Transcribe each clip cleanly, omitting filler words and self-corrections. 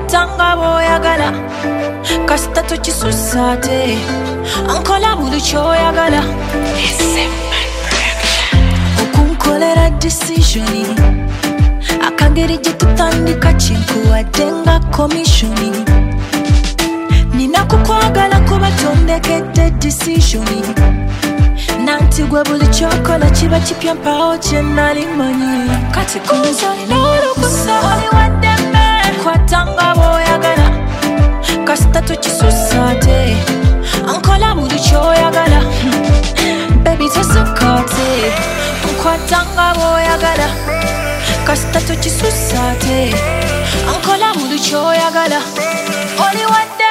nkwatanga boyagala kasita tokisusate ankola buli kyoyagala okunkolera decisioni akageri gye tutandika kinkuwadde nga komisioni nina kukwagala kuba tondekedde decisioni nanti gwe buli kyokola kiba kipya mpawo kye nali manyi kati kunza n'olukusa oliwaddembe nkwatanga boyagala kasita tokisusate ankola buli kyoyagala baby tosukate nkwatanga boyagala kasita tokisusate ankola buli kyoyagala oliwaddembe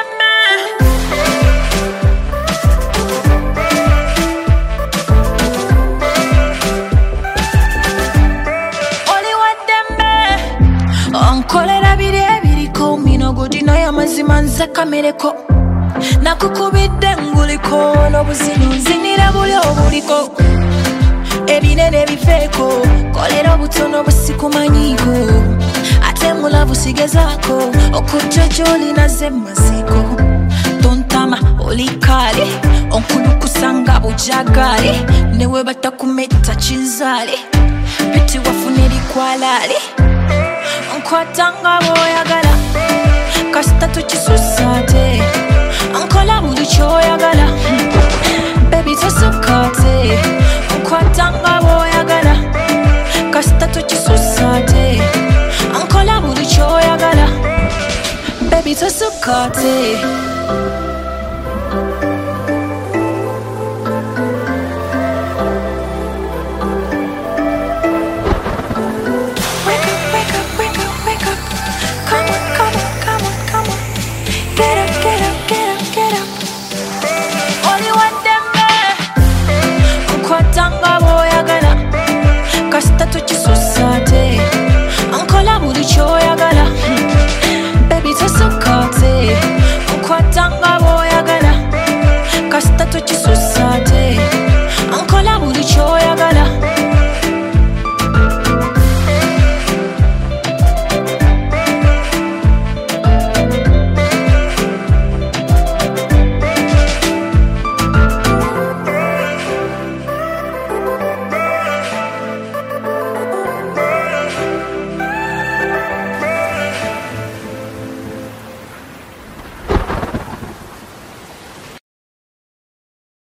onkolera biri ebiriko minogodi naye amazima nze kamereko nakukubidde nguliko n'obuzinu nzinira buli obuliko ebinene bifeeko kolera obutono busikumanyiiko ate mulavu sigezaako okujja gy'olinaze masiko tontama olikale onkulukusanga bujagali newe batakumetta kinzaali biti wafune likwalaali nkwatanga boyagala kasita tokisusate ankola buli kyoyagala baby tosukate nkwatanga boyagala kasita tokisusate ankola buli kyoyagala baby tosukate kasita tokisusate ankola buli kyoyagala baby tosukate nkwatanga boyagala kasita tokisusate